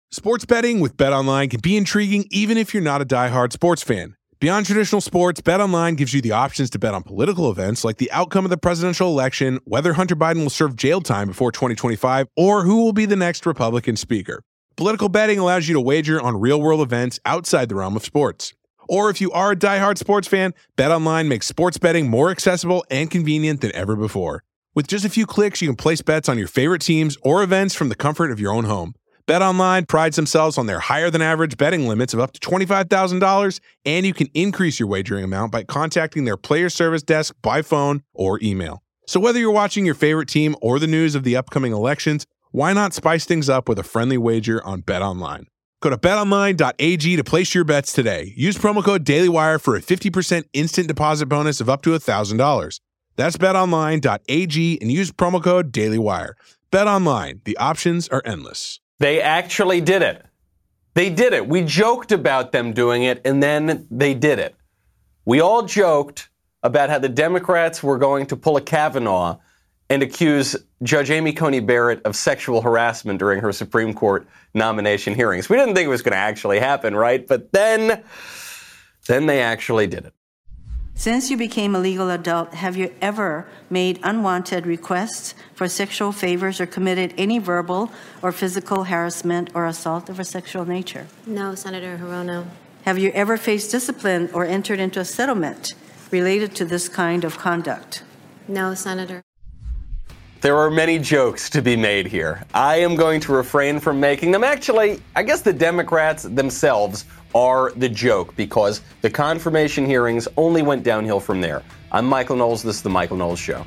Sports betting with BetOnline can be intriguing even if you're not a diehard sports fan. Beyond traditional sports, BetOnline gives you the options to bet on political events like the outcome of the presidential election, whether Hunter Biden will serve jail time before 2025, or who will be the next Republican speaker. Political betting allows you to wager on real-world events outside the realm of sports. Or if you are a diehard sports fan, BetOnline makes sports betting more accessible and convenient than ever before. With just a few clicks, you can place bets on your favorite teams or events from the comfort of your own home. BetOnline prides themselves on their higher-than-average betting limits of up to $25,000, and you can increase your wagering amount by contacting their player service desk by phone or email. So whether you're watching your favorite team or the news of the upcoming elections, why not spice things up with a friendly wager on BetOnline? Go to betonline.ag to place your bets today. Use promo code DailyWire for a 50% instant deposit bonus of up to $1,000. That's betonline.ag and use promo code DailyWire. BetOnline, the options are endless. They actually did it. They did it. We joked about them doing it, and then they did it. We all joked about how the Democrats were going to pull a Kavanaugh and accuse Judge Amy Coney Barrett of sexual harassment during her Supreme Court nomination hearings. We didn't think it was going to actually happen, right? But then they actually did it. Since you became a legal adult, have you ever made unwanted requests for sexual favors or committed any verbal or physical harassment or assault of a sexual nature? No, Senator Hirono. Have you ever faced discipline or entered into a settlement related to this kind of conduct? No, Senator. There are many jokes to be made here. I am going to refrain from making them. Actually, I guess the Democrats themselves are the joke because the confirmation hearings only went downhill from there. I'm Michael Knowles. This is The Michael Knowles Show.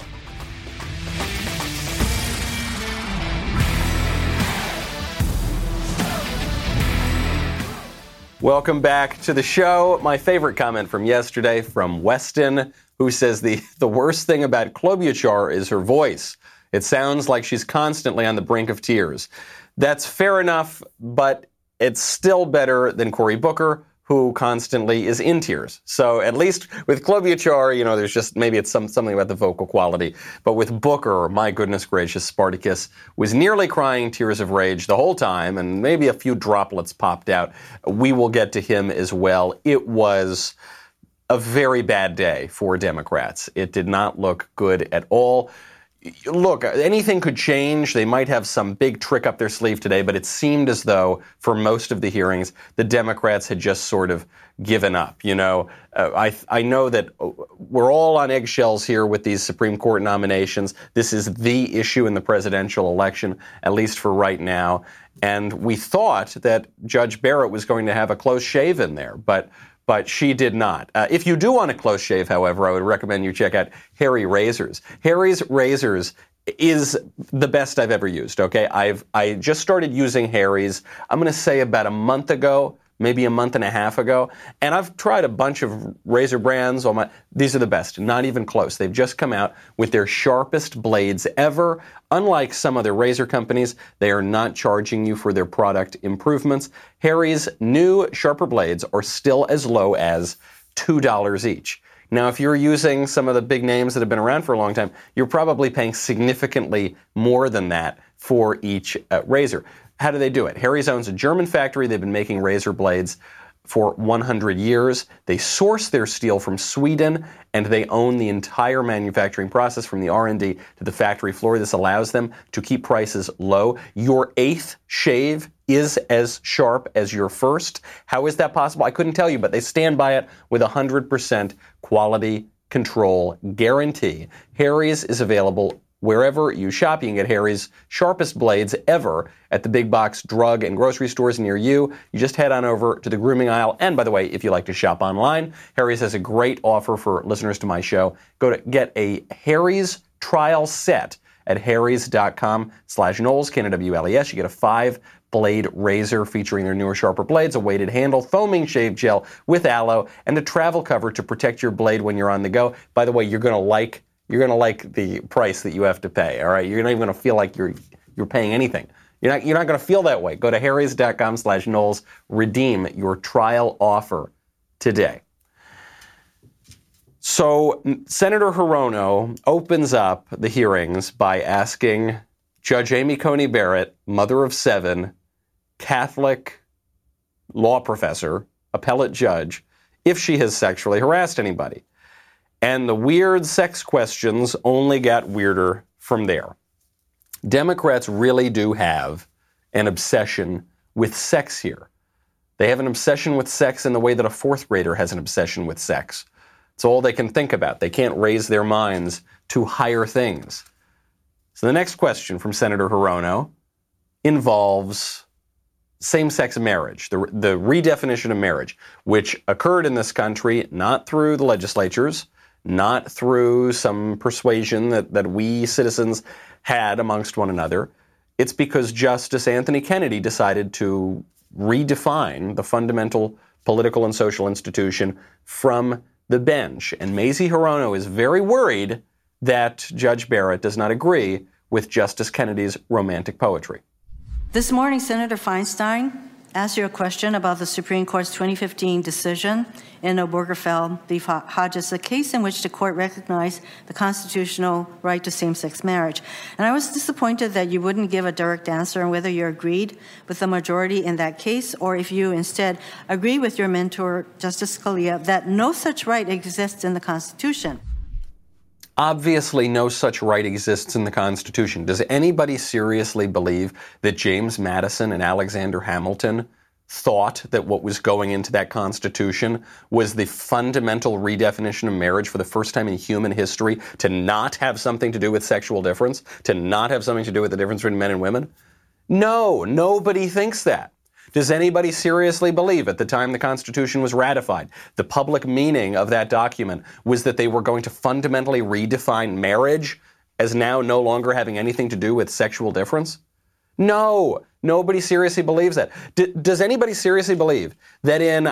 Welcome back to the show. My favorite comment from yesterday from Weston, who says the worst thing about Klobuchar is her voice. It sounds like she's constantly on the brink of tears. That's fair enough, but it's still better than Cory Booker, who constantly is in tears. So at least with Klobuchar, there's just maybe it's something about the vocal quality. But with Booker, my goodness gracious, Spartacus was nearly crying tears of rage the whole time, and maybe a few droplets popped out. We will get to him as well. It was a very bad day for Democrats. It did not look good at all. Look, anything could change. They might have some big trick up their sleeve today, but it seemed as though for most of the hearings, the Democrats had just sort of given up. I know that we're all on eggshells here with these Supreme Court nominations. This is the issue in the presidential election, at least for right now. And we thought that Judge Barrett was going to have a close shave in there, but she did not. If you do want a close shave, however, I would recommend you check out Harry Razors. Harry's Razors is the best I've ever used, okay? I just started using Harry's, I'm going to say about a month ago, maybe a month and a half ago, and I've tried a bunch of razor brands. These are the best, not even close. They've just come out with their sharpest blades ever. Unlike some other razor companies, they are not charging you for their product improvements. Harry's new sharper blades are still as low as $2 each. Now, if you're using some of the big names that have been around for a long time, you're probably paying significantly more than that for each razor. How do they do it? Harry's owns a German factory. They've been making razor blades for 100 years. They source their steel from Sweden, and they own the entire manufacturing process from the R&D to the factory floor. This allows them to keep prices low. Your eighth shave is as sharp as your first. How is that possible? I couldn't tell you, but they stand by it with 100% quality control guarantee. Harry's is available wherever you shop. You can get Harry's sharpest blades ever at the big box drug and grocery stores near you. You just head on over to the grooming aisle. And by the way, if you like to shop online, Harry's has a great offer for listeners to my show. Go to get a Harry's trial set at harrys.com/Knowles, Knowles. You get a 5-blade razor featuring their newer, sharper blades, a weighted handle, foaming shave gel with aloe, and a travel cover to protect your blade when you're on the go. By the way, you're going to like the price that you have to pay, all right? You're not even going to feel like you're paying anything. You're not going to feel that way. Go to harrys.com/Knowles. Redeem your trial offer today. So Senator Hirono opens up the hearings by asking Judge Amy Coney Barrett, mother of 7, Catholic law professor, appellate judge, if she has sexually harassed anybody. And the weird sex questions only got weirder from there. Democrats really do have an obsession with sex here. They have an obsession with sex in the way that a fourth grader has an obsession with sex. It's all they can think about. They can't raise their minds to higher things. So the next question from Senator Hirono involves same-sex marriage, the redefinition of marriage, which occurred in this country not through the legislatures, not through some persuasion that we citizens had amongst one another. It's because Justice Anthony Kennedy decided to redefine the fundamental political and social institution from the bench. And Mazie Hirono is very worried that Judge Barrett does not agree with Justice Kennedy's romantic poetry. This morning, Senator Feinstein asked you a question about the Supreme Court's 2015 decision in Obergefell v. Hodges, a case in which the court recognized the constitutional right to same-sex marriage. And I was disappointed that you wouldn't give a direct answer on whether you agreed with the majority in that case, or if you instead agree with your mentor, Justice Scalia, that no such right exists in the Constitution. Obviously, no such right exists in the Constitution. Does anybody seriously believe that James Madison and Alexander Hamilton thought that what was going into that Constitution was the fundamental redefinition of marriage for the first time in human history, to not have something to do with sexual difference, to not have something to do with the difference between men and women? No, nobody thinks that. Does anybody seriously believe at the time the Constitution was ratified, the public meaning of that document was that they were going to fundamentally redefine marriage as now no longer having anything to do with sexual difference? No, nobody seriously believes that. Does anybody seriously believe that in,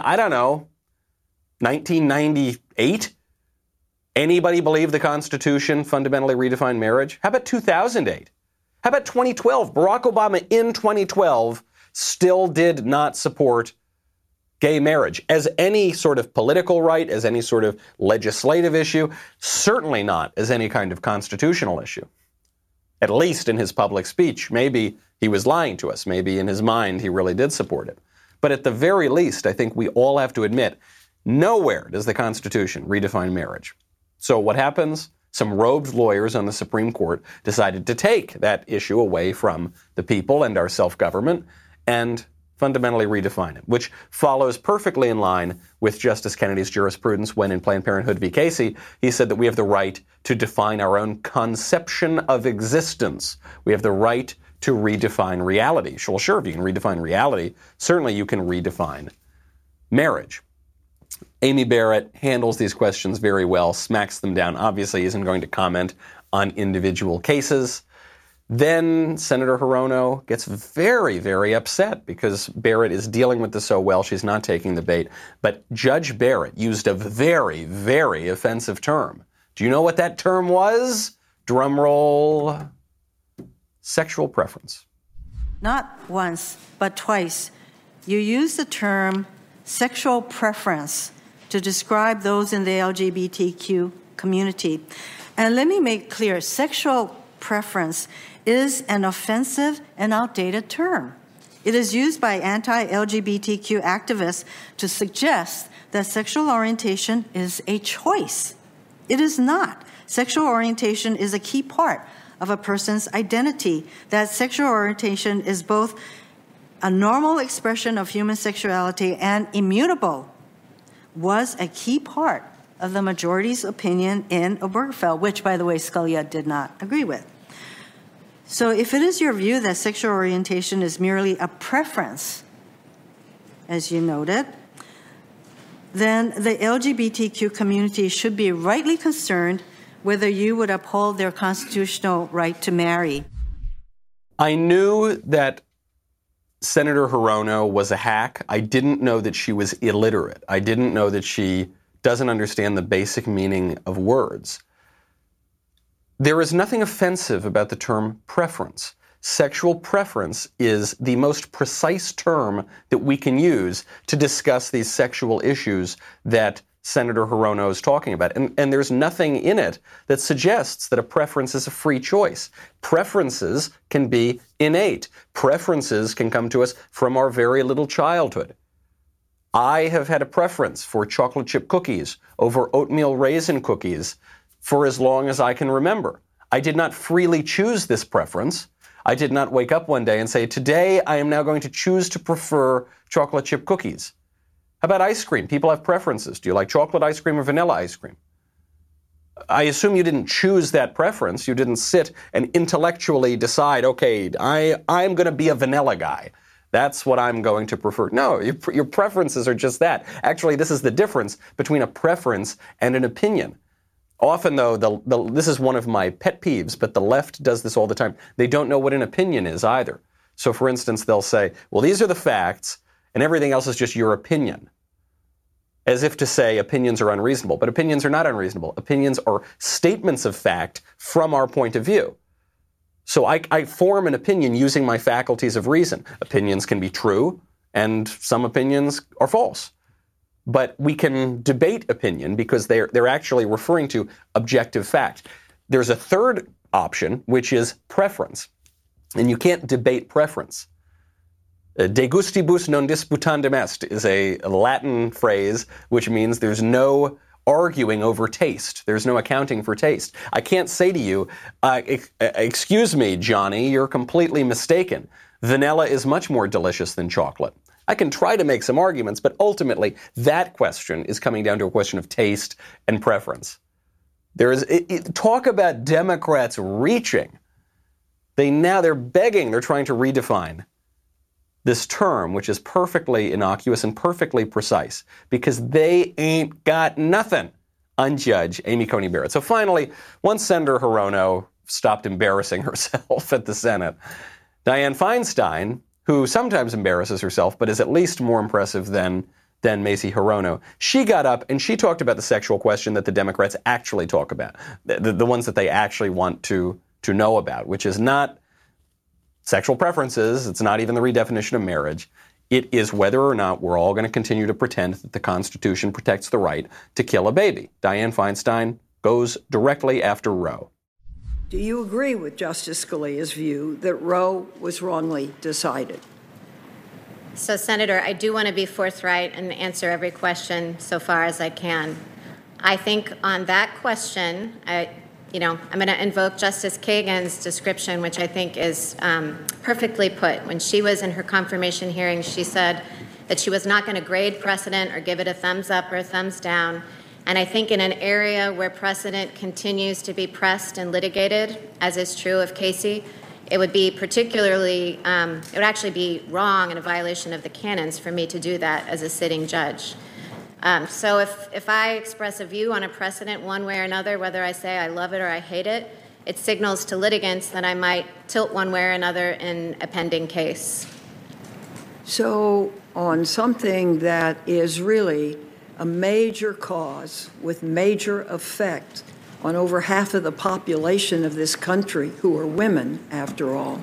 1998, anybody believed the Constitution fundamentally redefined marriage? How about 2008? How about 2012? Barack Obama in 2012 still did not support gay marriage as any sort of political right, as any sort of legislative issue, certainly not as any kind of constitutional issue. At least in his public speech. Maybe he was lying to us. Maybe in his mind he really did support it. But at the very least, I think we all have to admit, nowhere does the Constitution redefine marriage. So what happens? Some robed lawyers on the Supreme Court decided to take that issue away from the people and our self-government and fundamentally redefine it, which follows perfectly in line with Justice Kennedy's jurisprudence when in Planned Parenthood v. Casey, he said that we have the right to define our own conception of existence. We have the right to redefine reality. Well, sure, if you can redefine reality, certainly you can redefine marriage. Amy Barrett handles these questions very well, smacks them down, obviously isn't going to comment on individual cases. Then Senator Hirono gets very, very upset because Barrett is dealing with this so well, she's not taking the bait. But Judge Barrett used a very, very offensive term. Do you know what that term was? Drum roll. Sexual preference. Not once, but twice. You used the term sexual preference to describe those in the LGBTQ community. And let me make clear, sexual preference is an offensive and outdated term. It is used by anti-LGBTQ activists to suggest that sexual orientation is a choice. It is not. Sexual orientation is a key part of a person's identity. That sexual orientation is both a normal expression of human sexuality and immutable was a key part of the majority's opinion in Obergefell, which, by the way, Scalia did not agree with. So if it is your view that sexual orientation is merely a preference, as you noted, then the LGBTQ community should be rightly concerned whether you would uphold their constitutional right to marry. I knew that Senator Hirono was a hack. I didn't know that she was illiterate. I didn't know that she doesn't understand the basic meaning of words. There is nothing offensive about the term preference. Sexual preference is the most precise term that we can use to discuss these sexual issues that Senator Hirono is talking about. And there's nothing in it that suggests that a preference is a free choice. Preferences can be innate. Preferences can come to us from our very little childhood. I have had a preference for chocolate chip cookies over oatmeal raisin cookies for as long as I can remember. I did not freely choose this preference. I did not wake up one day and say, today I am now going to choose to prefer chocolate chip cookies. How about ice cream? People have preferences. Do you like chocolate ice cream or vanilla ice cream? I assume you didn't choose that preference. You didn't sit and intellectually decide, okay, I'm going to be a vanilla guy. That's what I'm going to prefer. No, your preferences are just that. Actually, this is the difference between a preference and an opinion. Often, though, this is one of my pet peeves, but the left does this all the time. They don't know what an opinion is either. So, for instance, they'll say, well, these are the facts, and everything else is just your opinion. As if to say opinions are unreasonable. But opinions are not unreasonable. Opinions are statements of fact from our point of view. So I form an opinion using my faculties of reason. Opinions can be true, and some opinions are false. But we can debate opinion because they're actually referring to objective fact. There's a third option, which is preference. And you can't debate preference. De gustibus non disputandum est is a Latin phrase which means there's no arguing over taste. There's no accounting for taste. I can't say to you, excuse me, Johnny, you're completely mistaken. Vanilla is much more delicious than chocolate. I can try to make some arguments, but ultimately that question is coming down to a question of taste and preference. Talk about Democrats reaching. They're begging, they're trying to redefine this term, which is perfectly innocuous and perfectly precise, because they ain't got nothing on Judge Amy Coney Barrett. So finally, once Senator Hirono stopped embarrassing herself at the Senate, Dianne Feinstein, who sometimes embarrasses herself, but is at least more impressive than Mazie Hirono, she got up and she talked about the sexual question that the Democrats actually talk about, the ones that they actually want to know about, which is not sexual preferences. It's not even the redefinition of marriage. It is whether or not we're all going to continue to pretend that the Constitution protects the right to kill a baby. Dianne Feinstein goes directly after Roe. Do you agree with Justice Scalia's view that Roe was wrongly decided? So, Senator, I do want to be forthright and answer every question so far as I can. I think on that question, I'm going to invoke Justice Kagan's description, which I think is perfectly put. When she was in her confirmation hearing, she said that she was not going to grade precedent or give it a thumbs up or a thumbs down. And I think in an area where precedent continues to be pressed and litigated, as is true of Casey, it would be particularly, it would actually be wrong and a violation of the canons for me to do that as a sitting judge. So if I express a view on a precedent one way or another, whether I say I love it or I hate it, it signals to litigants that I might tilt one way or another in a pending case. So on something that is really a major cause with major effect on over half of the population of this country, who are women, after all,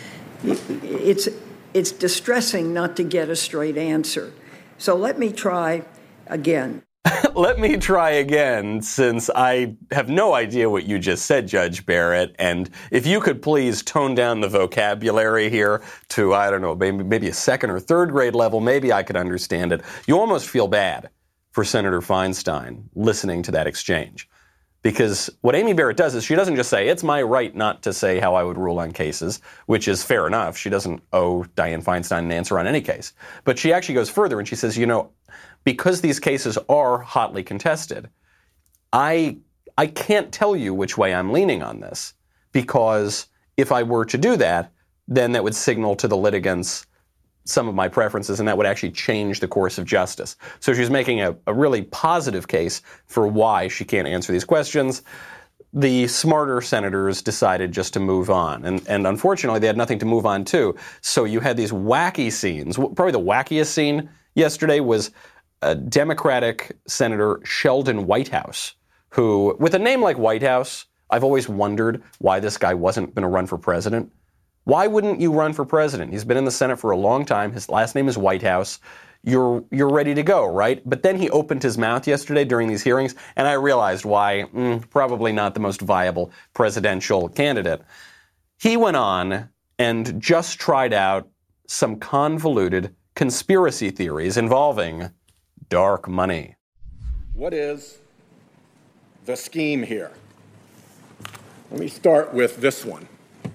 it's distressing not to get a straight answer. So let me try again. Let me try again, since I have no idea what you just said, Judge Barrett. And if you could please tone down the vocabulary here to, I don't know, maybe a second or third grade level, maybe I could understand it. You almost feel bad for Senator Feinstein listening to that exchange. Because what Amy Barrett does is she doesn't just say, it's my right not to say how I would rule on cases, which is fair enough. She doesn't owe Dianne Feinstein an answer on any case. But she actually goes further and she says, because these cases are hotly contested, I can't tell you which way I'm leaning on this, because if I were to do that, then that would signal to the litigants some of my preferences, and that would actually change the course of justice. So she's making a really positive case for why she can't answer these questions. The smarter senators decided just to move on. And unfortunately, they had nothing to move on to. So you had these wacky scenes. Probably the wackiest scene yesterday was Democratic Senator Sheldon Whitehouse, who, with a name like Whitehouse, I've always wondered why this guy wasn't going to run for president. Why wouldn't you run for president? He's been in the Senate for a long time. His last name is Whitehouse. you're ready to go, right? But then he opened his mouth yesterday during these hearings, and I realized why probably not the most viable presidential candidate. He went on and just tried out some convoluted conspiracy theories involving dark money. What is the scheme here? Let me start with this one.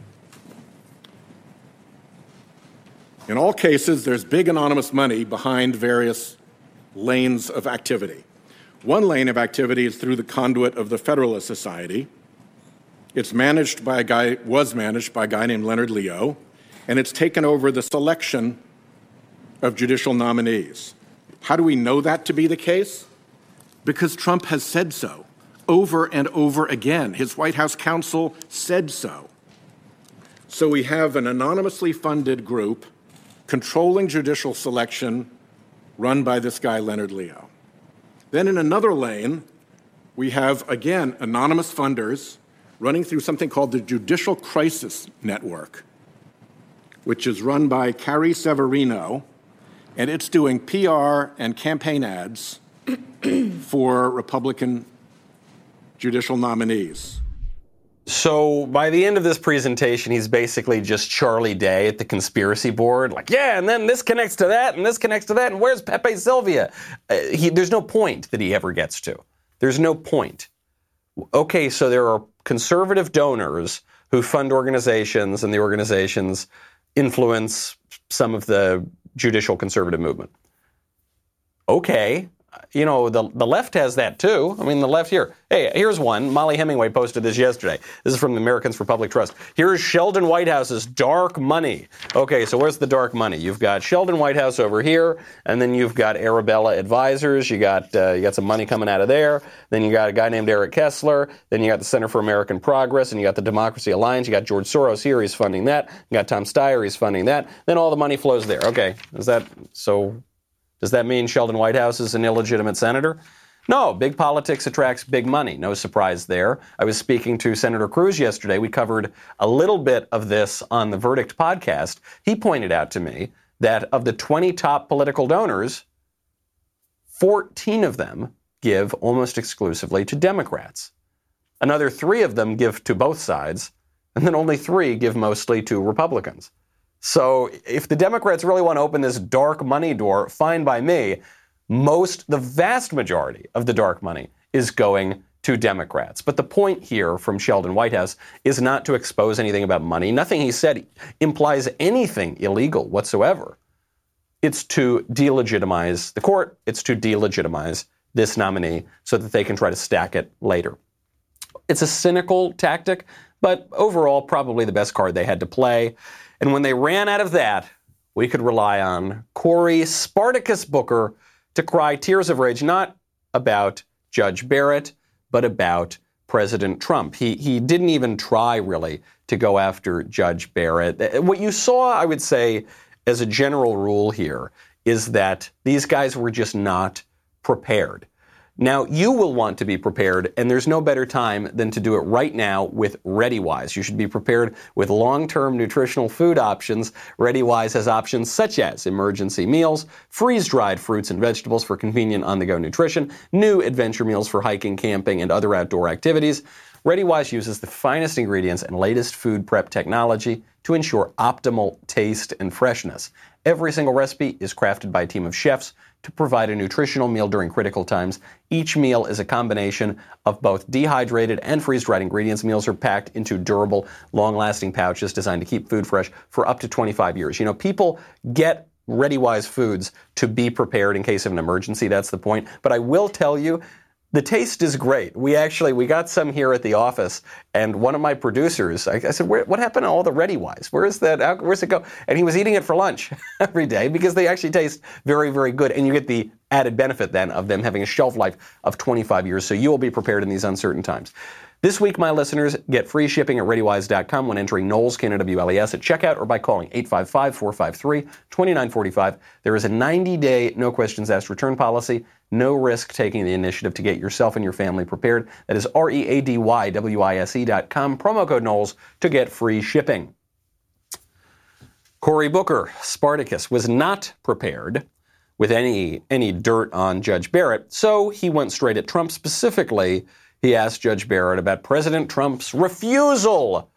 In all cases, there's big anonymous money behind various lanes of activity. One lane of activity is through the conduit of the Federalist Society. It's was managed by a guy named Leonard Leo, and it's taken over the selection of judicial nominees. How do we know that to be the case? Because Trump has said so over and over again. His White House counsel said so. So we have an anonymously funded group controlling judicial selection run by this guy, Leonard Leo. Then in another lane, we have, again, anonymous funders running through something called the Judicial Crisis Network, which is run by Carrie Severino, and it's doing PR and campaign ads for Republican judicial nominees. So by the end of this presentation, he's basically just Charlie Day at the conspiracy board. Like, yeah, and then this connects to that, and this connects to that, and where's Pepe Sylvia? There's no point that he ever gets to. There's no point. Okay, so there are conservative donors who fund organizations, and the organizations influence some of the judicial conservative movement. Okay. You know, the left has that too. I mean, the left here. Hey, here's one. Molly Hemingway posted this yesterday. This is from the Americans for Public Trust. Here's Sheldon Whitehouse's dark money. Okay, so where's the dark money? You've got Sheldon Whitehouse over here, and then you've got Arabella Advisors. You got some money coming out of there. Then you got a guy named Eric Kessler. Then you got the Center for American Progress, and you got the Democracy Alliance. You got George Soros here. He's funding that. You got Tom Steyer. He's funding that. Then all the money flows there. Okay, is that so? Does that mean Sheldon Whitehouse is an illegitimate senator? No, big politics attracts big money. No surprise there. I was speaking to Senator Cruz yesterday. We covered a little bit of this on the Verdict podcast. He pointed out to me that of the 20 top political donors, 14 of them give almost exclusively to Democrats. Another 3 of them give to both sides, and then only 3 give mostly to Republicans. So if the Democrats really want to open this dark money door, fine by me. The vast majority of the dark money is going to Democrats. But the point here from Sheldon Whitehouse is not to expose anything about money. Nothing he said implies anything illegal whatsoever. It's to delegitimize the court. It's to delegitimize this nominee so that they can try to stack it later. It's a cynical tactic, but overall probably the best card they had to play. And when they ran out of that, we could rely on Cory Spartacus Booker to cry tears of rage, not about Judge Barrett, but about President Trump. He didn't even try, really, to go after Judge Barrett. What you saw, I would say, as a general rule here, is that these guys were just not prepared. Now, you will want to be prepared, and there's no better time than to do it right now with ReadyWise. You should be prepared with long-term nutritional food options. ReadyWise has options such as emergency meals, freeze-dried fruits and vegetables for convenient on-the-go nutrition, new adventure meals for hiking, camping, and other outdoor activities. ReadyWise uses the finest ingredients and latest food prep technology to ensure optimal taste and freshness. Every single recipe is crafted by a team of chefs to provide a nutritional meal during critical times. Each meal is a combination of both dehydrated and freeze-dried ingredients. Meals are packed into durable, long-lasting pouches designed to keep food fresh for up to 25 years. You know, people get ReadyWise foods to be prepared in case of an emergency. That's the point. But I will tell you, the taste is great. We got some here at the office, and one of my producers, I said, what happened to all the ReadyWise? Where's it go? And he was eating it for lunch every day because they actually taste very, very good. And you get the added benefit then of them having a shelf life of 25 years. So you will be prepared in these uncertain times. This week, my listeners get free shipping at ReadyWise.com when entering Knowles, KNWLES at checkout or by calling 855-453-2945. There is a 90-day no questions asked return policy. No risk taking the initiative to get yourself and your family prepared. That is ReadyWise.com. Promo code Knowles to get free shipping. Cory Booker, Spartacus, was not prepared with any dirt on Judge Barrett. So he went straight at Trump specifically. He asked Judge Barrett about President Trump's refusal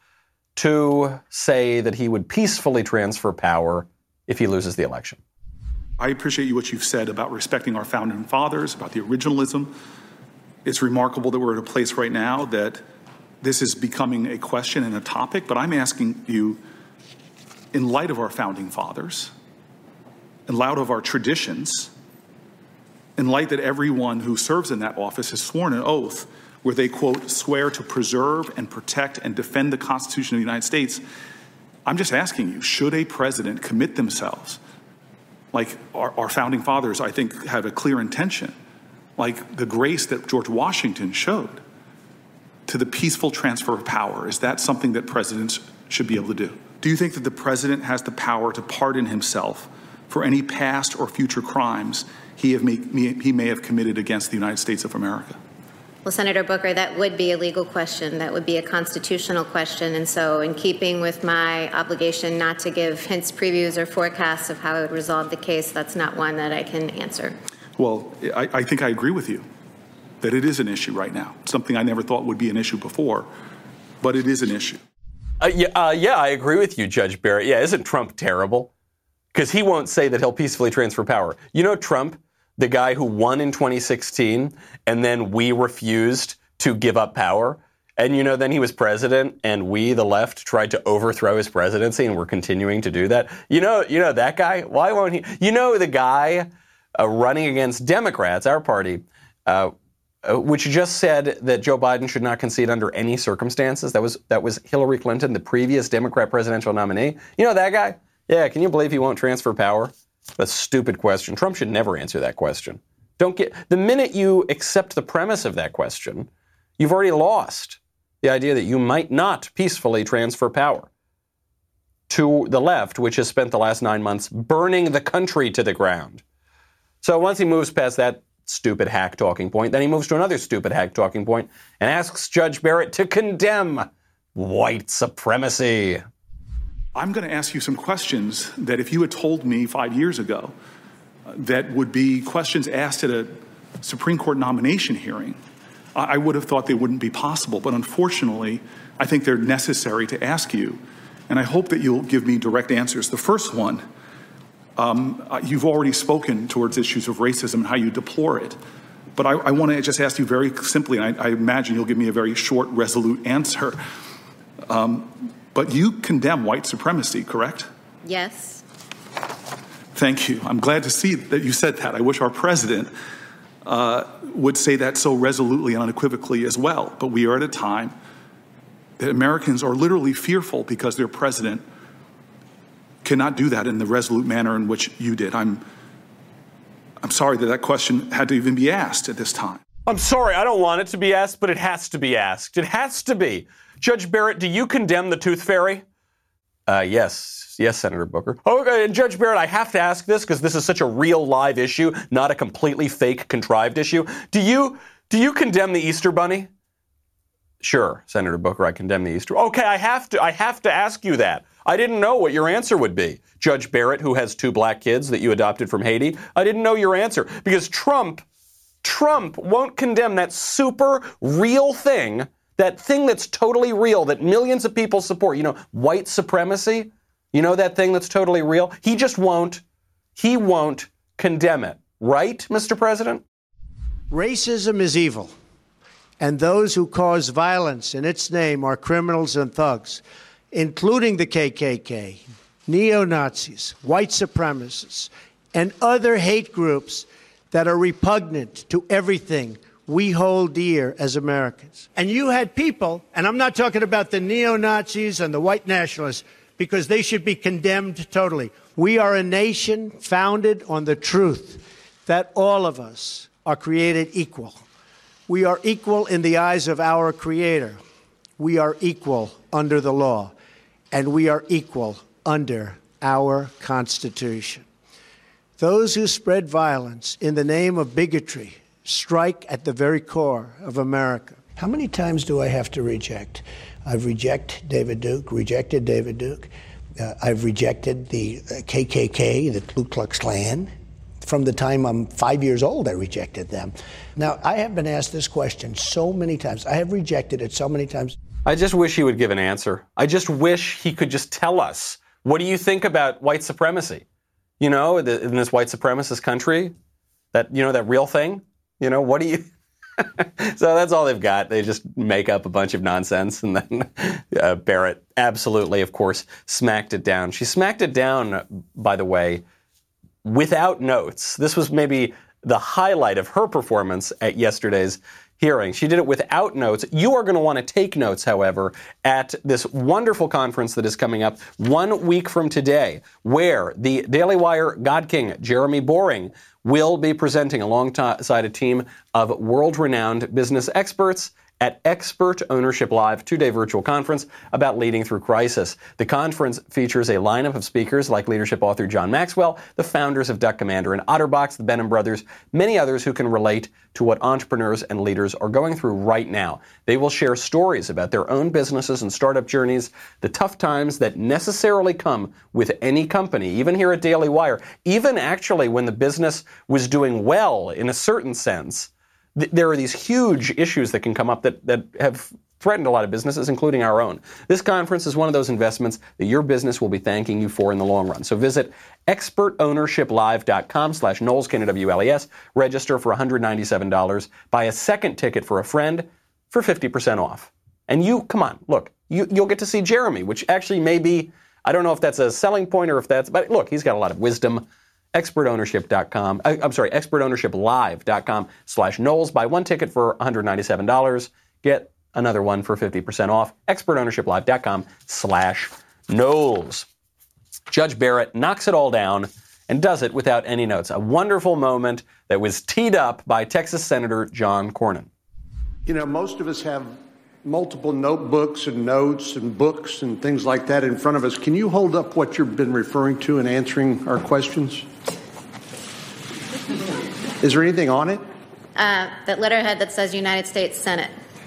to say that he would peacefully transfer power if he loses the election. I appreciate what you've said about respecting our founding fathers, about the originalism. It's remarkable that we're at a place right now that this is becoming a question and a topic, but I'm asking you, in light of our founding fathers, in light of our traditions, in light that everyone who serves in that office has sworn an oath where they, quote, swear to preserve and protect and defend the Constitution of the United States, I'm just asking you, should a president commit themselves, like our founding fathers, I think, have a clear intention, like the grace that George Washington showed, to the peaceful transfer of power? Is that something that presidents should be able to do? Do you think that the president has the power to pardon himself for any past or future crimes he may have committed against the United States of America? Well, Senator Booker, that would be a legal question. That would be a constitutional question. And so in keeping with my obligation not to give hints, previews, or forecasts of how I would resolve the case, that's not one that I can answer. Well, I think I agree with you that it is an issue right now. Something I never thought would be an issue before, but it is an issue. Yeah, I agree with you, Judge Barrett. Yeah, isn't Trump terrible? Because he won't say that he'll peacefully transfer power. You know Trump, the guy who won in 2016, and then we refused to give up power. And, you know, then he was president, and we, the left, tried to overthrow his presidency, and we're continuing to do that. You know that guy? Why won't he? You know the guy running against Democrats, our party, which just said that Joe Biden should not concede under any circumstances. That was Hillary Clinton, the previous Democrat presidential nominee. You know that guy? Yeah, can you believe he won't transfer power? That's a stupid question. Trump should never answer that question. The minute you accept the premise of that question, you've already lost the idea that you might not peacefully transfer power to the left, which has spent the last 9 months burning the country to the ground. So once he moves past that stupid hack talking point, then he moves to another stupid hack talking point and asks Judge Barrett to condemn white supremacy. I'm going to ask you some questions that if you had told me 5 years ago that would be questions asked at a Supreme Court nomination hearing, I would have thought they wouldn't be possible. But unfortunately, I think they're necessary to ask you. And I hope that you'll give me direct answers. The first one, you've already spoken towards issues of racism and how you deplore it. But I want to just ask you very simply, and I imagine you'll give me a very short, resolute answer. But you condemn white supremacy, correct? Yes. Thank you. I'm glad to see that you said that. I wish our president would say that so resolutely and unequivocally as well. But we are at a time that Americans are literally fearful because their president cannot do that in the resolute manner in which you did. I'm sorry that question had to even be asked at this time. I'm sorry, I don't want it to be asked, but it has to be asked. It has to be. Judge Barrett, do you condemn the Tooth Fairy? Yes, Senator Booker. Okay, and Judge Barrett, I have to ask this because this is such a real live issue, not a completely fake, contrived issue. Do you condemn the Easter Bunny? Sure, Senator Booker, I condemn the Easter. Okay, I have to ask you that. I didn't know what your answer would be. Judge Barrett, who has 2 black kids that you adopted from Haiti, I didn't know your answer because Trump won't condemn that super real thing, that thing that's totally real, that millions of people support. You know, white supremacy, you know, that thing that's totally real. He just won't. He won't condemn it. Right, Mr. President? Racism is evil, and those who cause violence in its name are criminals and thugs, including the KKK, neo-Nazis, white supremacists, and other hate groups that are repugnant to everything we hold dear as Americans. And you had people, and I'm not talking about the neo-Nazis and the white nationalists, because they should be condemned totally. We are a nation founded on the truth that all of us are created equal. We are equal in the eyes of our Creator. We are equal under the law, and we are equal under our Constitution. Those who spread violence in the name of bigotry strike at the very core of America. How many times do I have to reject? I've rejected David Duke. I've rejected the KKK, the Ku Klux Klan. From the time I'm 5 years old, I rejected them. Now, I have been asked this question so many times. I have rejected it so many times. I just wish he would give an answer. I just wish he could just tell us, what do you think about white supremacy? You know, in this white supremacist country, that real thing? You know, what do you... So that's all they've got. They just make up a bunch of nonsense, and then Barrett absolutely, of course, smacked it down. She smacked it down, by the way, without notes. This was maybe the highlight of her performance at yesterday's hearing. She did it without notes. You are going to want to take notes, however, at this wonderful conference that is coming up 1 week from today, where the Daily Wire God King, Jeremy Boring, will be presenting alongside a team of world-renowned business experts at Expert Ownership Live, 2-day virtual conference about leading through crisis. The conference features a lineup of speakers like leadership author John Maxwell, the founders of Duck Commander and OtterBox, the Benham brothers, many others who can relate to what entrepreneurs and leaders are going through right now. They will share stories about their own businesses and startup journeys, the tough times that necessarily come with any company, even here at Daily Wire, even actually when the business was doing well in a certain sense. There are these huge issues that can come up that have threatened a lot of businesses, including our own. This conference is one of those investments that your business will be thanking you for in the long run. So visit expertownershiplive.com/Knowles, Knowles, register for $197, buy a second ticket for a friend for 50% off. And you'll get to see Jeremy, which actually may be, I don't know if that's a selling point or if that's, but look, he's got a lot of wisdom. expertownershiplive.com/Knowles. Buy one ticket for $197. Get another one for 50% off. expertownershiplive.com/Knowles. Judge Barrett knocks it all down and does it without any notes. A wonderful moment that was teed up by Texas Senator John Cornyn. You know, most of us have multiple notebooks and notes and books and things like that in front of us. Can you hold up what you've been referring to in answering our questions? Is there anything on it? That letterhead that says United States Senate.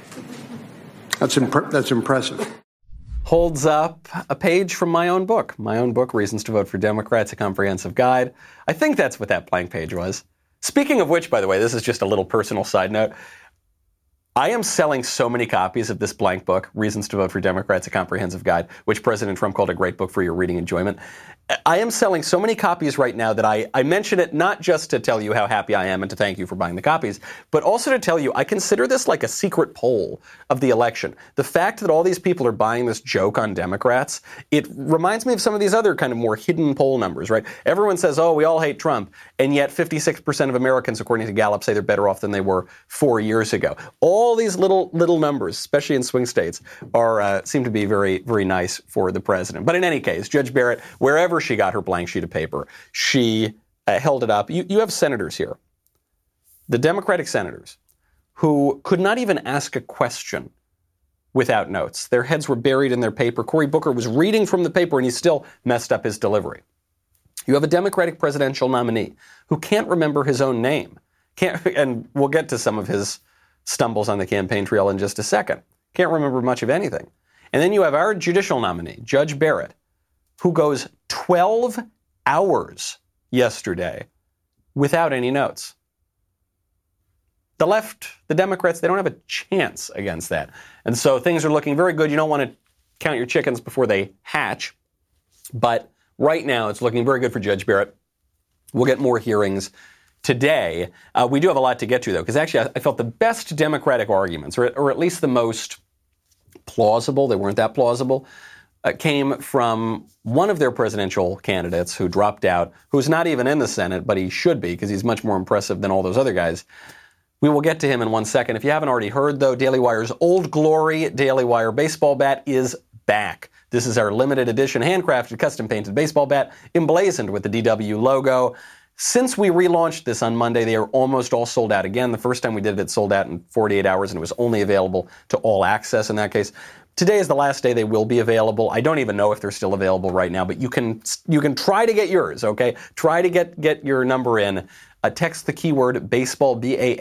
That's impressive. Holds up a page from my own book, Reasons to Vote for Democrats, a Comprehensive Guide. I think that's what that blank page was. Speaking of which, by the way, this is just a little personal side note. I am selling so many copies of this blank book, Reasons to Vote for Democrats, a Comprehensive Guide, which President Trump called a great book for your reading enjoyment. I am selling so many copies right now that I mention it not just to tell you how happy I am and to thank you for buying the copies, but also to tell you I consider this like a secret poll of the election. The fact that all these people are buying this joke on Democrats, it reminds me of some of these other kind of more hidden poll numbers, right? Everyone says, oh, we all hate Trump, and yet 56% of Americans, according to Gallup, say they're better off than they were 4 years ago. All these little numbers, especially in swing states, seem to be very, very nice for the president. But in any case, Judge Barrett, wherever she got her blank sheet of paper, she held it up. You have senators here, the Democratic senators, who could not even ask a question without notes. Their heads were buried in their paper. Cory Booker was reading from the paper, and he still messed up his delivery. You have a Democratic presidential nominee who can't remember his own name. And we'll get to some of his stumbles on the campaign trail in just a second. Can't remember much of anything. And then you have our judicial nominee, Judge Barrett, who goes 12 hours yesterday without any notes. The left, the Democrats, they don't have a chance against that. And so things are looking very good. You don't want to count your chickens before they hatch. But right now, it's looking very good for Judge Barrett. We'll get more hearings today. We do have a lot to get to, though, because actually I felt the best Democratic arguments, or at least the most plausible, they weren't that plausible, came from one of their presidential candidates who dropped out, who's not even in the Senate, but he should be because he's much more impressive than all those other guys. We will get to him in 1 second. If you haven't already heard, though, Daily Wire's Old Glory Daily Wire baseball bat is back. This is our limited edition, handcrafted, custom-painted baseball bat, emblazoned with the DW logo. Since we relaunched this on Monday, they are almost all sold out again. The first time we did it sold out in 48 hours, and it was only available to all access in that case. Today is the last day they will be available. I don't even know if they're still available right now, but you can try to get yours, okay? Try to get your number in. Text the keyword baseball,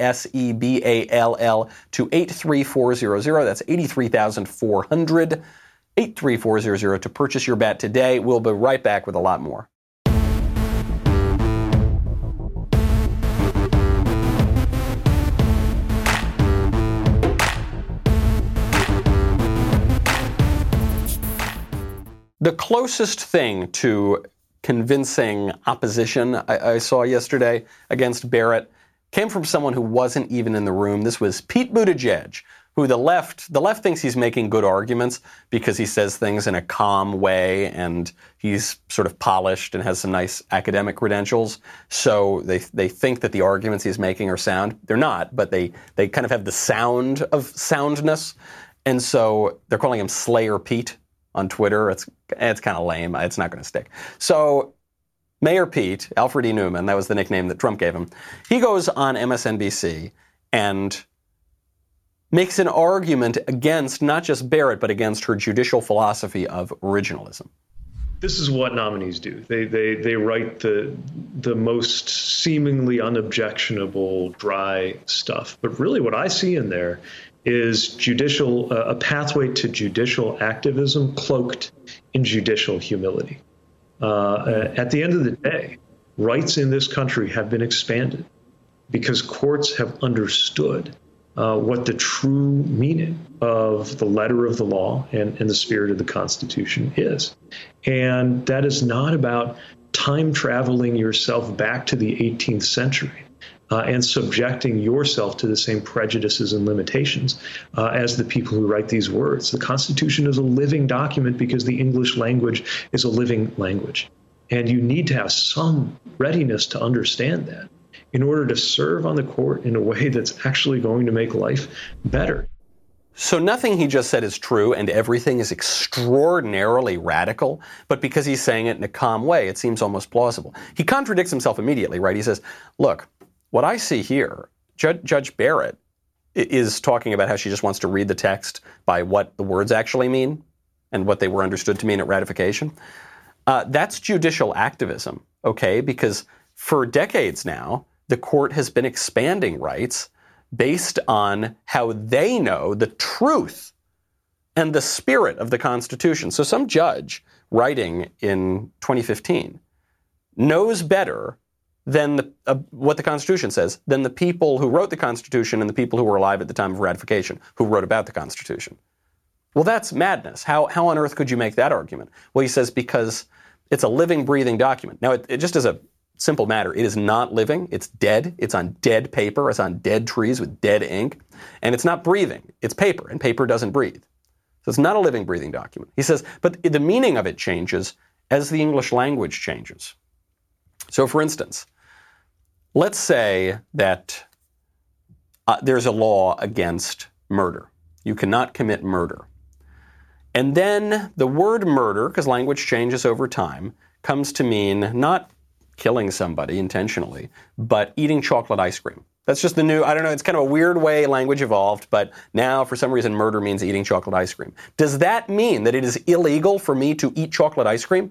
BASEBALL, to 83400. That's 83,400. 83400 to purchase your bat today. We'll be right back with a lot more. The closest thing to convincing opposition I saw yesterday against Barrett came from someone who wasn't even in the room. This was Pete Buttigieg, who the left thinks he's making good arguments because he says things in a calm way and he's sort of polished and has some nice academic credentials. So they think that the arguments he's making are sound. They're not, but they kind of have the sound of soundness. And so they're calling him Slayer Pete on Twitter. It's kind of lame. It's not going to stick. So Mayor Pete, Alfred E. Newman, that was the nickname that Trump gave him, he goes on MSNBC and makes an argument against not just Barrett, but against her judicial philosophy of originalism. This is what nominees do. They write the most seemingly unobjectionable, dry stuff. But really what I see in there is a pathway to judicial activism cloaked in judicial humility. At the end of the day, rights in this country have been expanded because courts have understood what the true meaning of the letter of the law and the spirit of the Constitution is. And that is not about time traveling yourself back to the 18th century and subjecting yourself to the same prejudices and limitations as the people who write these words. The Constitution is a living document because the English language is a living language. And you need to have some readiness to understand that in order to serve on the court in a way that's actually going to make life better. So nothing he just said is true, and everything is extraordinarily radical, but because he's saying it in a calm way, it seems almost plausible. He contradicts himself immediately, right? He says, look, what I see here, Judge Barrett is talking about how she just wants to read the text by what the words actually mean and what they were understood to mean at ratification. That's judicial activism, okay? Because for decades now, the court has been expanding rights based on how they know the truth and the spirit of the Constitution. So some judge writing in 2015 knows better than what the Constitution says than the people who wrote the Constitution and the people who were alive at the time of ratification who wrote about the Constitution. Well, that's madness. How on earth could you make that argument? Well, he says because it's a living, breathing document. Now, it just is a simple matter. It is not living. It's dead. It's on dead paper. It's on dead trees with dead ink. And it's not breathing. It's paper, and paper doesn't breathe. So it's not a living, breathing document. He says, but the meaning of it changes as the English language changes. So, for instance, let's say that there's a law against murder. You cannot commit murder. And then the word murder, because language changes over time, comes to mean not killing somebody intentionally, but eating chocolate ice cream. That's just the new, I don't know, it's kind of a weird way language evolved, but now for some reason murder means eating chocolate ice cream. Does that mean that it is illegal for me to eat chocolate ice cream?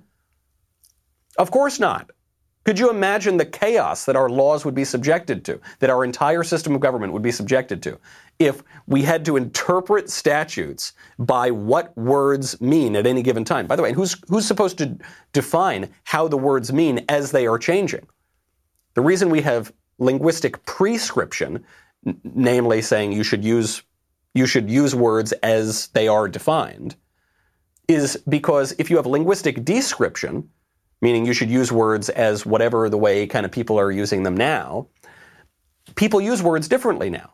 Of course not. Could you imagine the chaos that our laws would be subjected to, that our entire system of government would be subjected to, if we had to interpret statutes by what words mean at any given time? By the way, who's supposed to define how the words mean as they are changing? The reason we have linguistic prescription, namely saying you should use words as they are defined, is because if you have linguistic description, meaning you should use words as whatever the way kind of people are using them now, people use words differently now.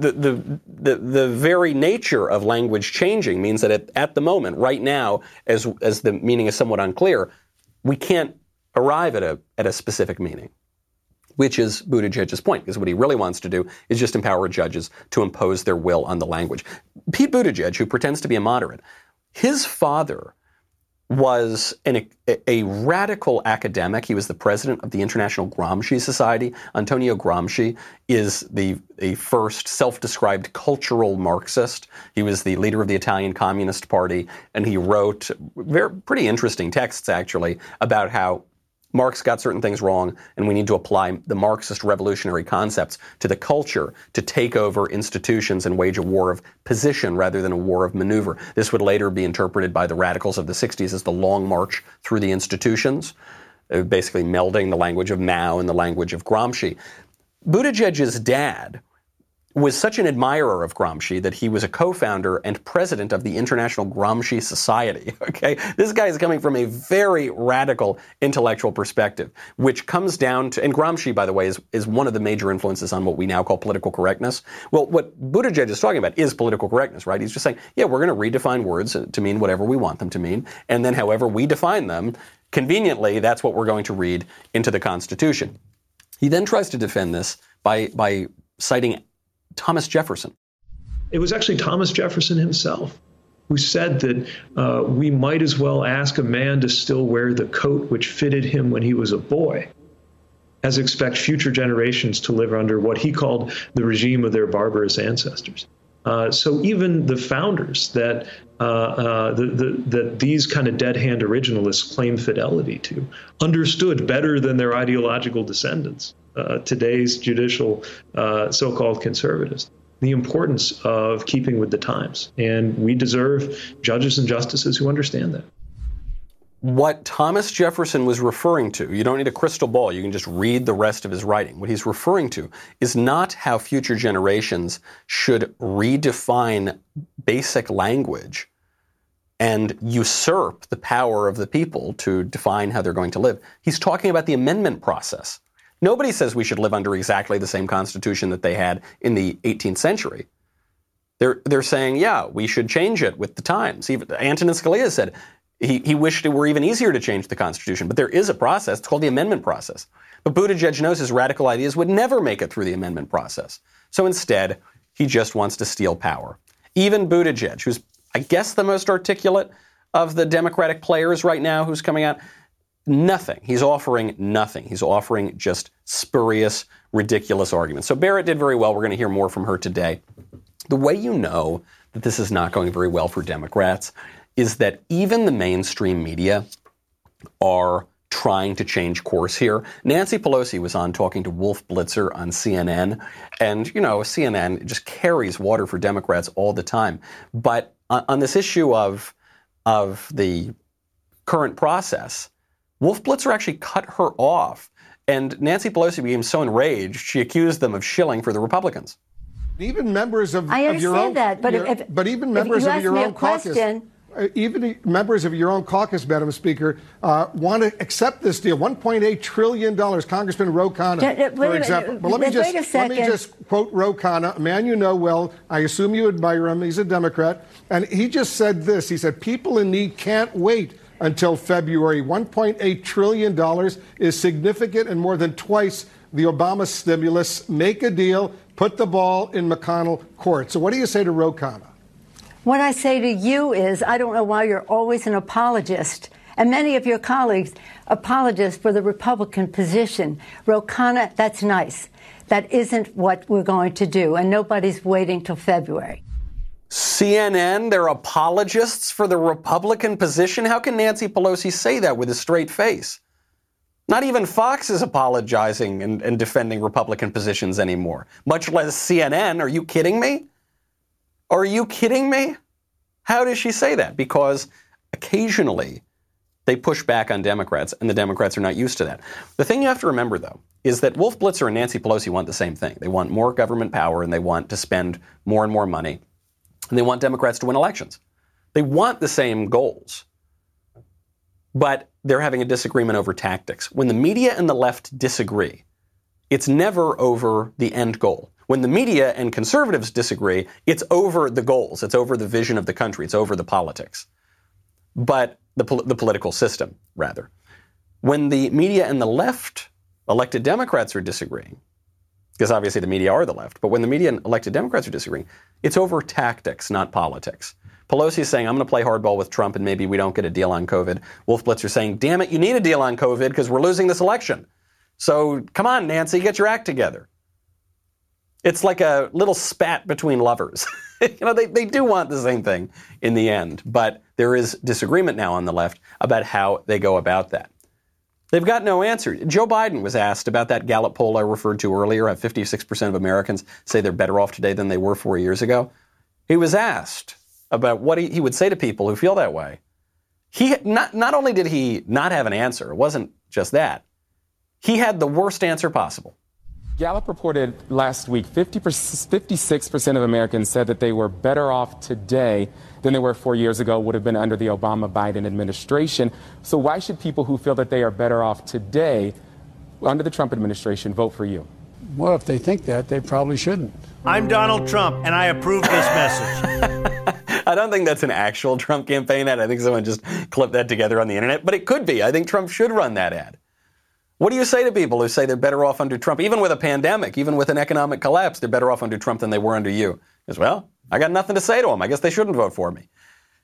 The very nature of language changing means that at the moment, right now, as the meaning is somewhat unclear, we can't arrive at a specific meaning, which is Buttigieg's point, because what he really wants to do is just empower judges to impose their will on the language. Pete Buttigieg, who pretends to be a moderate, his father was a radical academic. He was the president of the International Gramsci Society. Antonio Gramsci is the first self-described cultural Marxist. He was the leader of the Italian Communist Party, and he wrote pretty interesting texts, actually, about how Marx got certain things wrong, and we need to apply the Marxist revolutionary concepts to the culture to take over institutions and wage a war of position rather than a war of maneuver. This would later be interpreted by the radicals of the 60s as the Long March through the institutions, basically melding the language of Mao and the language of Gramsci. Buttigieg's dad was such an admirer of Gramsci that he was a co-founder and president of the International Gramsci Society. Okay, this guy is coming from a very radical intellectual perspective, which comes down to, and Gramsci, by the way, is one of the major influences on what we now call political correctness. Well, what Buttigieg is talking about is political correctness, right? He's just saying, yeah, we're going to redefine words to mean whatever we want them to mean, and then however we define them, conveniently, that's what we're going to read into the Constitution. He then tries to defend this by citing Thomas Jefferson. It was actually Thomas Jefferson himself who said that we might as well ask a man to still wear the coat which fitted him when he was a boy, as expect future generations to live under what he called the regime of their barbarous ancestors. So even the founders that these kind of dead hand originalists claim fidelity to understood better than their ideological descendants, today's judicial so-called conservatives, the importance of keeping with the times. And we deserve judges and justices who understand that. What Thomas Jefferson was referring to, you don't need a crystal ball, you can just read the rest of his writing. What he's referring to is not how future generations should redefine basic language and usurp the power of the people to define how they're going to live. He's talking about the amendment process. Nobody says we should live under exactly the same constitution that they had in the 18th century. They're saying, yeah, we should change it with the times. Even Antonin Scalia said he wished it were even easier to change the Constitution. But there is a process. It's called the amendment process. But Buttigieg knows his radical ideas would never make it through the amendment process. So instead, he just wants to steal power. Even Buttigieg, who's, I guess, the most articulate of the Democratic players right now, who's coming out, nothing. He's offering nothing. He's offering just spurious, ridiculous arguments. So Barrett did very well. We're going to hear more from her today. The way you know that this is not going very well for Democrats is that even the mainstream media are trying to change course here. Nancy Pelosi was on talking to Wolf Blitzer on CNN, and, you know, CNN just carries water for Democrats all the time. But on this issue of the current process, Wolf Blitzer actually cut her off, and Nancy Pelosi became so enraged, she accused them of shilling for the Republicans. Even members of I your own, understand that, but even members of your own question, caucus, even members of your own caucus, Madam Speaker, want to accept this deal. $1.8 trillion. Congressman Ro Khanna, for example. But let me just quote Ro Khanna, a man you know well. I assume you admire him. He's a Democrat. And he just said this. He said, people in need can't wait until February. $1.8 trillion is significant and more than twice the Obama stimulus. Make a deal. Put the ball in McConnell court. So what do you say to Ro Khanna? What I say to you is, I don't know why you're always an apologist, and many of your colleagues apologists for the Republican position. Ro Khanna, that's nice. That isn't what we're going to do, and nobody's waiting till February. CNN, they're apologists for the Republican position? How can Nancy Pelosi say that with a straight face? Not even Fox is apologizing and defending Republican positions anymore, much less CNN. Are you kidding me? Are you kidding me? How does she say that? Because occasionally they push back on Democrats, and the Democrats are not used to that. The thing you have to remember, though, is that Wolf Blitzer and Nancy Pelosi want the same thing. They want more government power, and they want to spend more and more money, and they want Democrats to win elections. They want the same goals, but they're having a disagreement over tactics. When the media and the left disagree, it's never over the end goal. When the media and conservatives disagree, it's over the goals. It's over the vision of the country. It's over the politics. But the political system, rather. When the media and the left, elected Democrats, are disagreeing, because obviously the media are the left, but when the media and elected Democrats are disagreeing, it's over tactics, not politics. Pelosi is saying, I'm going to play hardball with Trump and maybe we don't get a deal on COVID. Wolf Blitzer saying, damn it, you need a deal on COVID because we're losing this election. So come on, Nancy, get your act together. It's like a little spat between lovers. They do want the same thing in the end, but there is disagreement now on the left about how they go about that. They've got no answer. Joe Biden was asked about that Gallup poll I referred to earlier. 56% of Americans say they're better off today than they were 4 years ago. He was asked about what he would say to people who feel that way. He not only did he not have an answer, it wasn't just that. He had the worst answer possible. Gallup reported last week 56% of Americans said that they were better off today than they were 4 years ago, would have been under the Obama-Biden administration. So why should people who feel that they are better off today under the Trump administration vote for you? Well, if they think that, they probably shouldn't. I'm Donald Trump, and I approve this message. I don't think that's an actual Trump campaign ad. I think someone just clipped that together on the internet, but it could be. I think Trump should run that ad. What do you say to people who say they're better off under Trump? Even with a pandemic, even with an economic collapse, they're better off under Trump than they were under you. Because, well, I got nothing to say to them. I guess they shouldn't vote for me.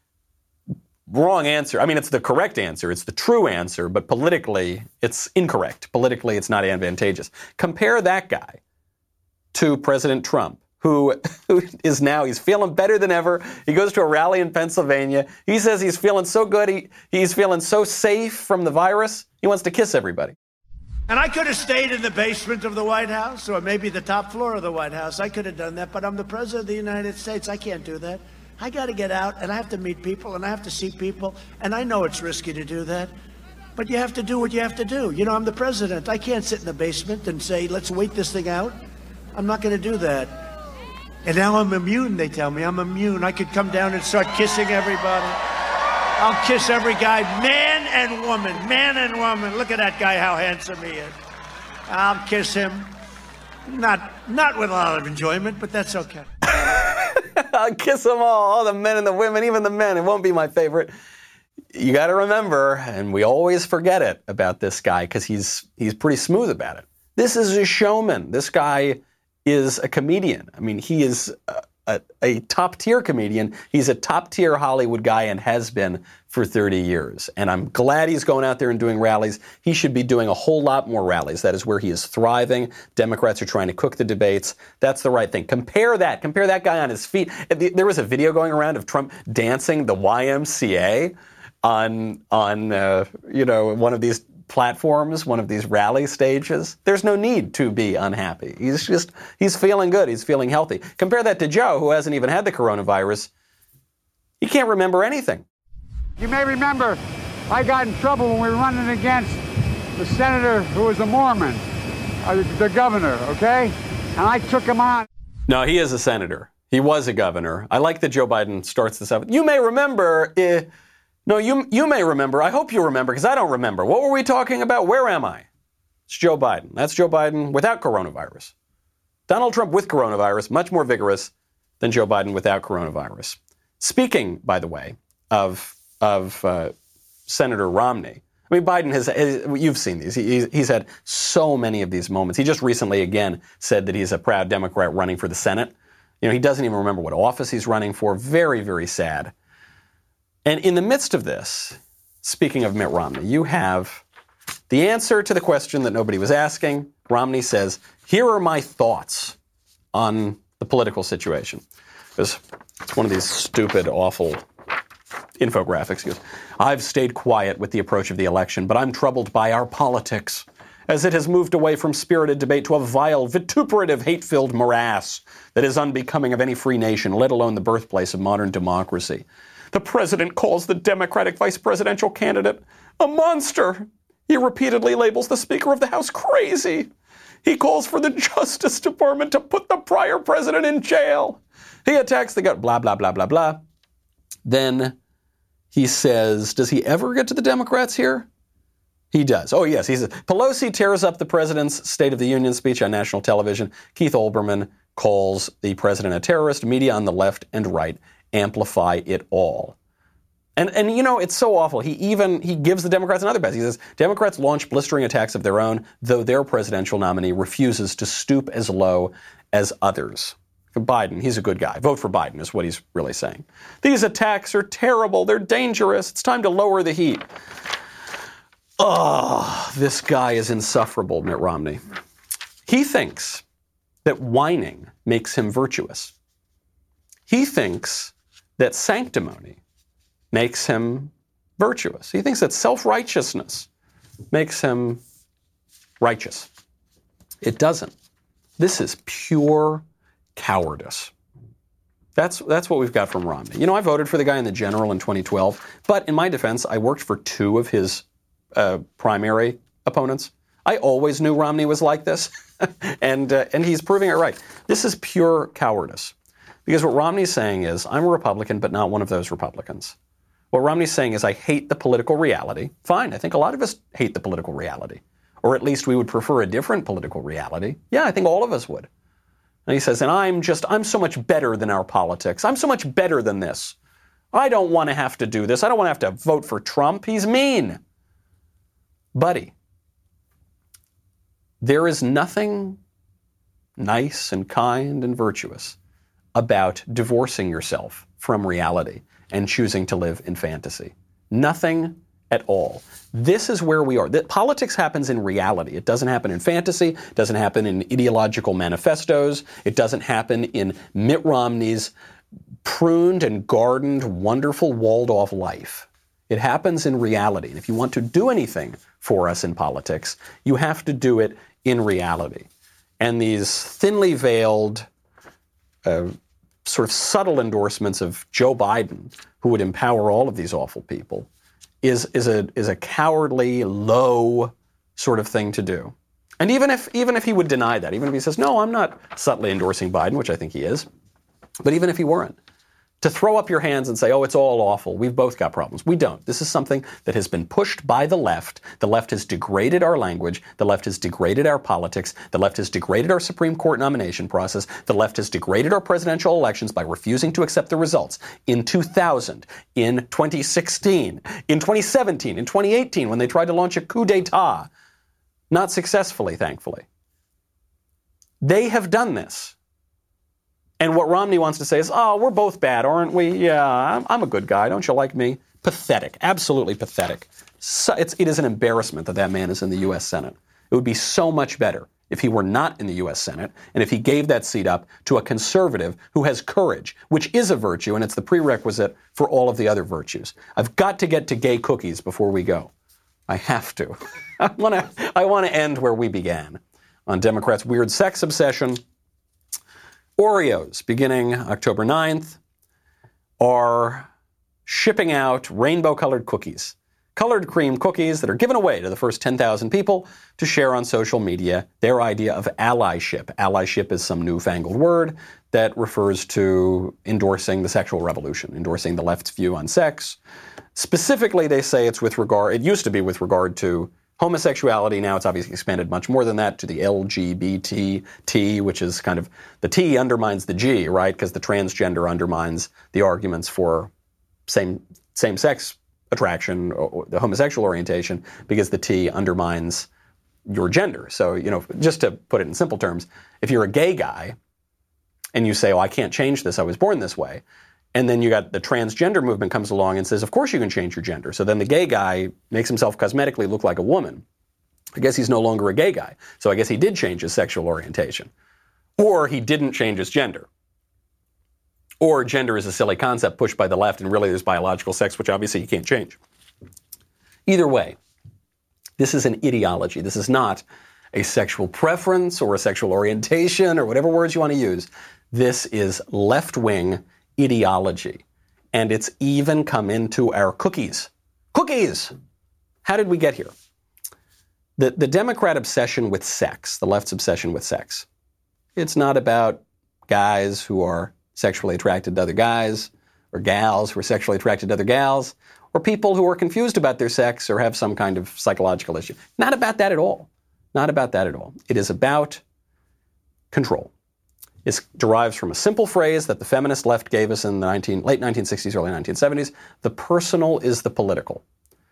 Wrong answer. I mean, it's the correct answer. It's the true answer, but politically, it's incorrect. Politically, it's not advantageous. Compare that guy to President Trump, who is now, he's feeling better than ever. He goes to a rally in Pennsylvania. He says he's feeling so good. He's feeling so safe from the virus. He wants to kiss everybody. And I could have stayed in the basement of the White House or maybe the top floor of the White House. I could have done that, but I'm the president of the United States. I can't do that. I got to get out, and I have to meet people, and I have to see people, and I know it's risky to do that, but you have to do what you have to do. You know, I'm the president. I can't sit in the basement and say, let's wait this thing out. I'm not going to do that. And now I'm immune, they tell me. I'm immune. I could come down and start kissing everybody. I'll kiss every guy, man and woman, man and woman. Look at that guy, how handsome he is. I'll kiss him. Not with a lot of enjoyment, but that's okay. I'll kiss them all the men and the women, even the men. It won't be my favorite. You got to remember, and we always forget it about this guy because he's pretty smooth about it. This is a showman. This guy is a comedian. I mean, he is a top-tier comedian. He's a top-tier Hollywood guy and has been for 30 years. And I'm glad he's going out there and doing rallies. He should be doing a whole lot more rallies. That is where he is thriving. Democrats are trying to cook the debates. That's the right thing. Compare that guy on his feet. There was a video going around of Trump dancing the YMCA on one of these platforms, one of these rally stages. There's no need to be unhappy. He's feeling good. He's feeling healthy. Compare that to Joe, who hasn't even had the coronavirus. He can't remember anything. You may remember I got in trouble when we were running against the senator who was a Mormon, the governor, okay? And I took him on. No, he is a senator. He was a governor. I like that Joe Biden starts this out. You may remember... you may remember. I hope you remember, because I don't remember. What were we talking about? Where am I? It's Joe Biden. That's Joe Biden without coronavirus. Donald Trump with coronavirus, much more vigorous than Joe Biden without coronavirus. Speaking, by the way, of Senator Romney, I mean, Biden has, you've seen these. He's had so many of these moments. He just recently, again, said that he's a proud Democrat running for the Senate. He doesn't even remember what office he's running for. Very, very sad. And in the midst of this, speaking of Mitt Romney, you have the answer to the question that nobody was asking. Romney says, here are my thoughts on the political situation. It's one of these stupid, awful infographics. He goes, I've stayed quiet with the approach of the election, but I'm troubled by our politics, as it has moved away from spirited debate to a vile, vituperative, hate-filled morass that is unbecoming of any free nation, let alone the birthplace of modern democracy. The president calls the Democratic vice presidential candidate a monster. He repeatedly labels the Speaker of the House crazy. He calls for the Justice Department to put the prior president in jail. He attacks the gut, blah, blah, blah, blah, blah. Then he says, does he ever get to the Democrats here? He does. Oh, yes. He says, Pelosi tears up the president's State of the Union speech on national television. Keith Olbermann calls the president a terrorist. Media on the left and right amplify it all. And it's so awful. He gives the Democrats another pass. He says, Democrats launch blistering attacks of their own, though their presidential nominee refuses to stoop as low as others. Biden, he's a good guy. Vote for Biden is what he's really saying. These attacks are terrible. They're dangerous. It's time to lower the heat. Oh, this guy is insufferable, Mitt Romney. He thinks that whining makes him virtuous. He thinks that sanctimony makes him virtuous. He thinks that self-righteousness makes him righteous. It doesn't. This is pure cowardice. That's what we've got from Romney. I voted for the guy in the general in 2012, but in my defense, I worked for two of his primary opponents. I always knew Romney was like this, and he's proving it right. This is pure cowardice. Because what Romney's saying is, I'm a Republican, but not one of those Republicans. What Romney's saying is, I hate the political reality. Fine, I think a lot of us hate the political reality. Or at least we would prefer a different political reality. Yeah, I think all of us would. And he says, and I'm so much better than our politics. I'm so much better than this. I don't want to have to do this. I don't want to have to vote for Trump. He's mean. Buddy, there is nothing nice and kind and virtuous about divorcing yourself from reality and choosing to live in fantasy. Nothing at all. This is where we are. Politics happens in reality. It doesn't happen in fantasy. It doesn't happen in ideological manifestos. It doesn't happen in Mitt Romney's pruned and gardened, wonderful, walled-off life. It happens in reality. And if you want to do anything for us in politics, you have to do it in reality. And these thinly veiled, sort of subtle endorsements of Joe Biden, who would empower all of these awful people, is a cowardly, low sort of thing to do. And even if he would deny that, even if he says, no, I'm not subtly endorsing Biden, which I think he is, but even if he weren't, to throw up your hands and say, oh, it's all awful, we've both got problems. We don't. This is something that has been pushed by the left. The left has degraded our language. The left has degraded our politics. The left has degraded our Supreme Court nomination process. The left has degraded our presidential elections by refusing to accept the results. In 2000, in 2016, in 2017, in 2018, when they tried to launch a coup d'etat, not successfully, thankfully. They have done this. And what Romney wants to say is, oh, we're both bad, aren't we? Yeah, I'm a good guy. Don't you like me? Pathetic. Absolutely pathetic. So it is an embarrassment that man is in the U.S. Senate. It would be so much better if he were not in the U.S. Senate and if he gave that seat up to a conservative who has courage, which is a virtue, and it's the prerequisite for all of the other virtues. I've got to get to gay cookies before we go. I have to. I want to end where we began, on Democrats' weird sex obsession. Oreos, beginning October 9th, are shipping out rainbow-colored cookies. Colored cream cookies that are given away to the first 10,000 people to share on social media their idea of allyship. Allyship is some newfangled word that refers to endorsing the sexual revolution, endorsing the left's view on sex. Specifically, they say it used to be with regard to homosexuality. Now it's obviously expanded much more than that to the LGBT, which is kind of, the T undermines the G, right? Because the transgender undermines the arguments for same-sex attraction or the homosexual orientation, because the T undermines your gender. So, just to put it in simple terms, if you're a gay guy and you say, oh, I can't change this, I was born this way, and then you got the transgender movement comes along and says, of course you can change your gender. So then the gay guy makes himself cosmetically look like a woman. I guess he's no longer a gay guy. So I guess he did change his sexual orientation. Or he didn't change his gender. Or gender is a silly concept pushed by the left, and really there's biological sex, which obviously you can't change. Either way, this is an ideology. This is not a sexual preference or a sexual orientation or whatever words you want to use. This is left-wing ideology. And it's even come into our cookies. Cookies! How did we get here? The Democrat obsession with sex, the left's obsession with sex, it's not about guys who are sexually attracted to other guys, or gals who are sexually attracted to other gals, or people who are confused about their sex or have some kind of psychological issue. Not about that at all. Not about that at all. It is about control. It derives from a simple phrase that the feminist left gave us in the late 1960s, early 1970s. The personal is the political.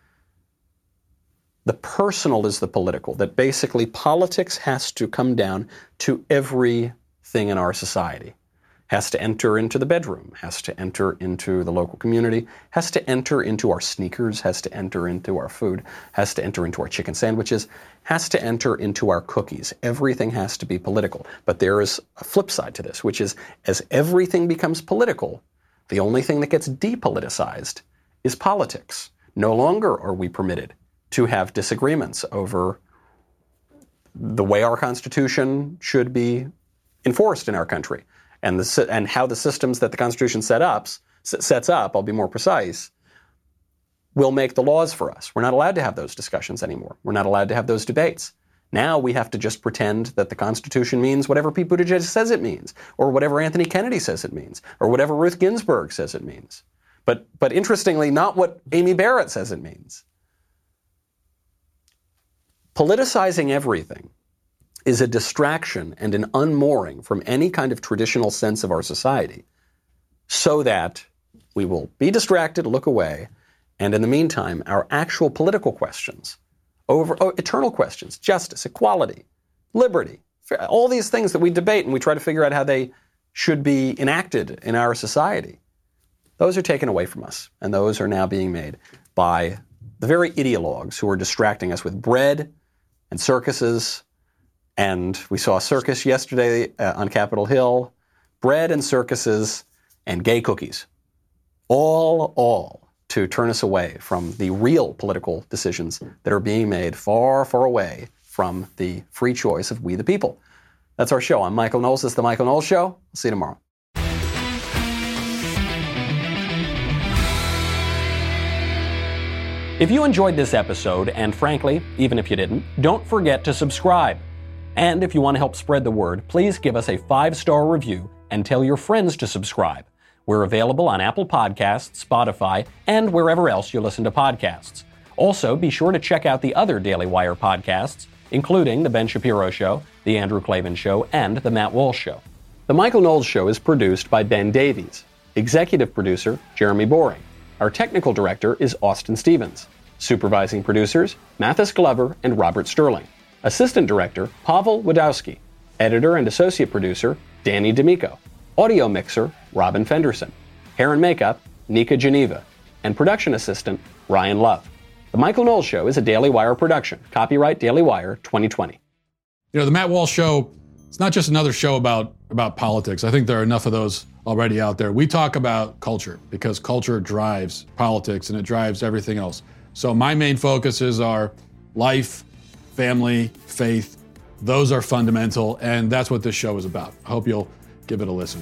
The personal is the political. That basically politics has to come down to everything in our society. Has to enter into the bedroom, has to enter into the local community, has to enter into our sneakers, has to enter into our food, has to enter into our chicken sandwiches, has to enter into our cookies. Everything has to be political. But there is a flip side to this, which is as everything becomes political, the only thing that gets depoliticized is politics. No longer are we permitted to have disagreements over the way our Constitution should be enforced in our country. And how the systems that the Constitution sets up, I'll be more precise, will make the laws for us. We're not allowed to have those discussions anymore. We're not allowed to have those debates. Now we have to just pretend that the Constitution means whatever Pete Buttigieg says it means, or whatever Anthony Kennedy says it means, or whatever Ruth Ginsburg says it means. But interestingly, not what Amy Barrett says it means. Politicizing everything is a distraction and an unmooring from any kind of traditional sense of our society, so that we will be distracted, look away, and in the meantime, our actual political questions, eternal questions, justice, equality, liberty, all these things that we debate and we try to figure out how they should be enacted in our society, those are taken away from us, and those are now being made by the very ideologues who are distracting us with bread and circuses. And we saw a circus yesterday on Capitol Hill, bread and circuses and gay cookies, all to turn us away from the real political decisions that are being made far, far away from the free choice of we the people. That's our show. I'm Michael Knowles. This is The Michael Knowles Show. I'll see you tomorrow. If you enjoyed this episode, and frankly, even if you didn't, don't forget to subscribe. And if you want to help spread the word, please give us a 5-star review and tell your friends to subscribe. We're available on Apple Podcasts, Spotify, and wherever else you listen to podcasts. Also, be sure to check out the other Daily Wire podcasts, including The Ben Shapiro Show, The Andrew Klavan Show, and The Matt Walsh Show. The Michael Knowles Show is produced by Ben Davies. Executive producer, Jeremy Boring. Our technical director is Austin Stevens. Supervising producers, Mathis Glover and Robert Sterling. Assistant director, Pavel Wadowski. Editor and associate producer, Danny D'Amico. Audio mixer, Robin Fenderson. Hair and makeup, Nika Geneva. And production assistant, Ryan Love. The Michael Knowles Show is a Daily Wire production. Copyright Daily Wire 2020. You know, the Matt Walsh Show, it's not just another show about politics. I think there are enough of those already out there. We talk about culture because culture drives politics and it drives everything else. So my main focuses are life, family, faith. Those are fundamental, and that's what this show is about. I hope you'll give it a listen.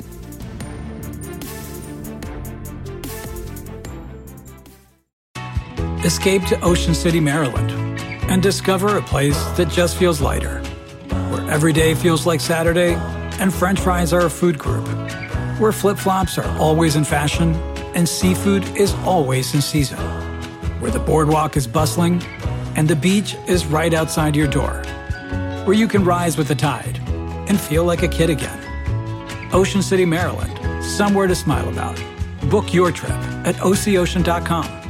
Escape to Ocean City, Maryland, and discover a place that just feels lighter, where every day feels like Saturday and French fries are a food group, where flip-flops are always in fashion and seafood is always in season, where the boardwalk is bustling and the beach is right outside your door, where you can rise with the tide and feel like a kid again. Ocean City, Maryland, somewhere to smile about. Book your trip at OCOcean.com.